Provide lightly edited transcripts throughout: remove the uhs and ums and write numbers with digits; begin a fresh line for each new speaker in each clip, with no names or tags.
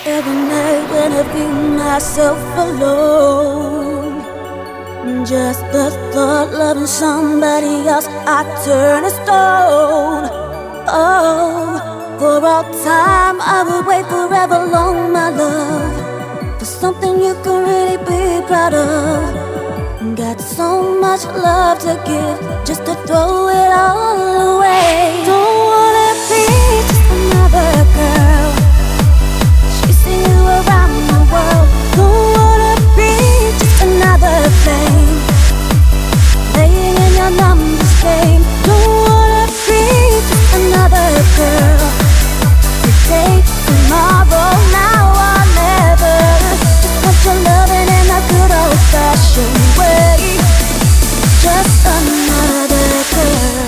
Every night when I feel myself alone, just the thought loving somebody else, I turn to stone. Oh, for all time I would wait forever long, my love, for something you can really be proud of. Got so much love to give, just to throw it all away. Don't wanna be just another girl chasing you around the world. Don't wanna be just another flame laying in your numbers game. Don't wanna be just another girl. Today, tomorrow, now or never. Just want your loving in a good old-fashioned way. Just another girl.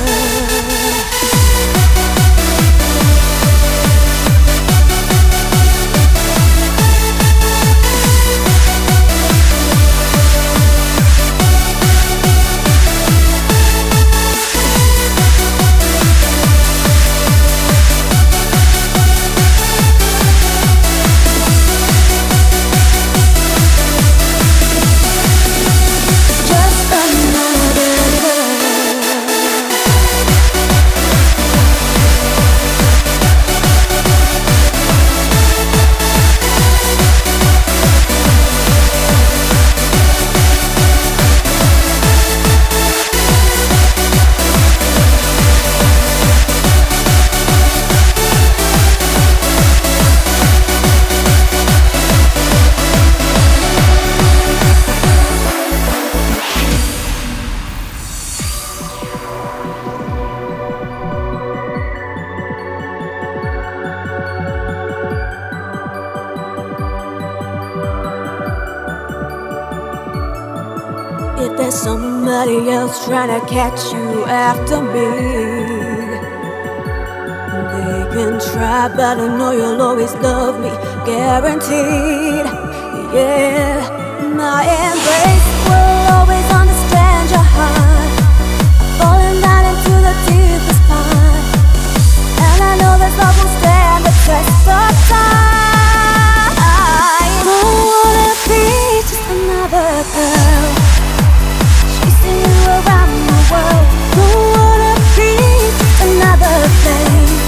If there's somebody else trying to catch you after me, they can try, but I know you'll always love me, guaranteed. Yeah, my embrace will always understand your heart. I'm falling down into the deepest part, and I know this love will stand the test of time. Don't wanna be just another girl chasing you around the world. Don't wanna be just another flame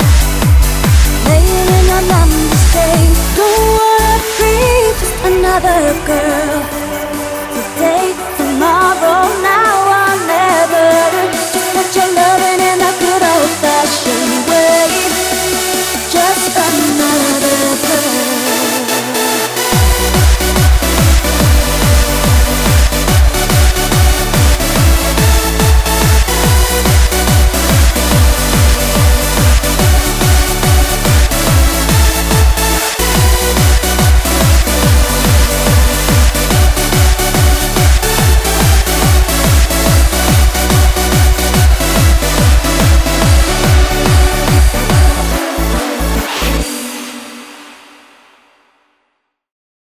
laying in your numbers game. Don't wanna be just another girl.